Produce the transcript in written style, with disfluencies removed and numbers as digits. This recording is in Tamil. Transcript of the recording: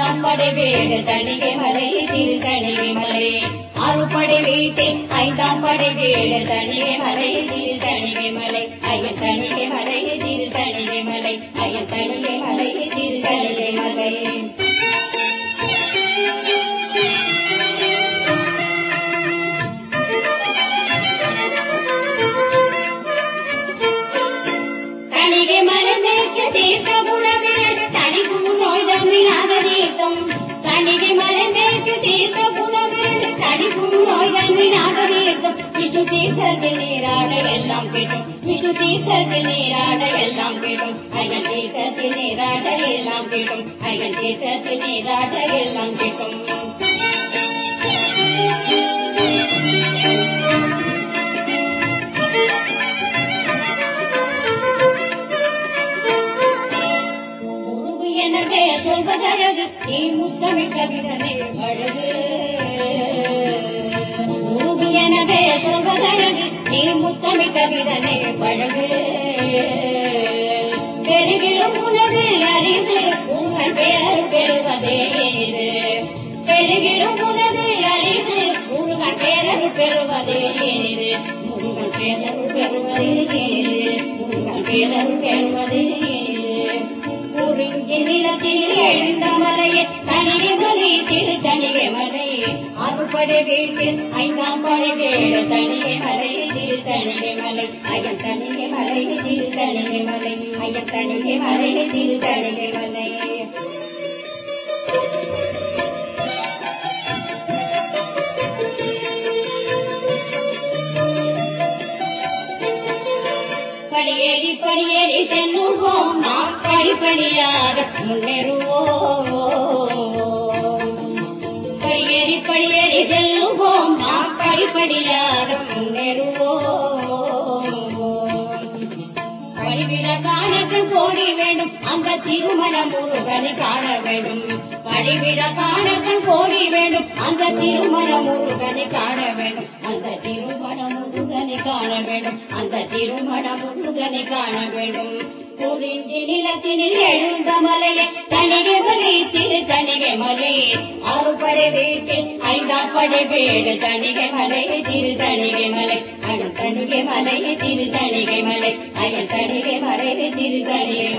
ஐந்தாம் படை வீடு தணிகை மலை திரு தணிகை மலை அறுபடை வீட்டில் ஐந்தாம் படை வீடு தணிகை மலை திரு தணிகை மலை ஐயன் தணிகை மலை திரு தணிகை மலை ஐயன் தணிகை மலை திரு தணிகை மலை தணிகை மலை மேற்கு தீர்த்த குணவிரடு தணிக்கும் நோய் தம்மினாத தீர்த்தம் தணிகை மலை மேற்கு தீர்த்த குணவிரடு தணிக்கும் நோய் தம்மினாத தீர்த்தம் விஷ்ணு தீர்த்தத்தில் நீராட எல்லாம் கேட்டும் விஷ்ணு தீர்த்தத்தில் நீராட எல்லாம் கேட்டும் ஐயன் தீர்த்தத்தில் நீராட எல்லாம் கேட்டும் ஐயன் தீர்த்தத்தில் நீராட எல்லாம் கேட்டும் எனவே சொல்வதழகு நீ முத்தமிட்ட விதமே அழகு குருவி எனவே சொல்வதழகு நீ முத்தமிட்ட விதமே பழகு பெருகிலும் உனது அறிவு உங்கள் பெயர் பெறுவதே இது பெருகிலும் உனது அறிவு உங்கள் பெயர் பெறுவதே இது உங்கள் பெயர் பெறுவதே உங்கள் பெயர் பெறுவதே குறிஞ்சி நிலத்தில் எழுந்த மலையே தணிகை மலை திரு தணிகை மலை அறுபடை வீட்டில் ஐந்தாம் படை வீடு தணிகை மலை திரு தணிகை மலை ஐயன் தணிகை மலை திரு தணிகை மலை ஐயன் தணிகை மலை திரு தணிகை மலை படியேறி படியேறி செல்லுவோம் நாம் படிப்படியாக முன்னேறுவோம் படியேறி படியேறி செல்லுவோம் நாம் படிப்படியாக முன்னேறுவோம் படிவிட காணக்கள் கோடி வேண்டும் அந்த திருமண முருகனை காண வேண்டும் படிவிட காணக்கள் கோடி வேண்டும் அந்த திருமண முருகனை காண வேண்டும் அந்த திருமண முருகனை காண வேண்டும் அந்த திருமண முருகனை காண வேண்டும் குறிஞ்சி நிலத்தினில் எழுந்த மலையை தணிகை மலை திரு தணிகை மலை அறுபடை வீட்டில் ஐந்தாம் படை வீடு தணிகை மலை திரு தணிகை மலை அயன் தணிகை மலை திரு தணிகை மலை அயன் தணிகை மலை திரு தணிகை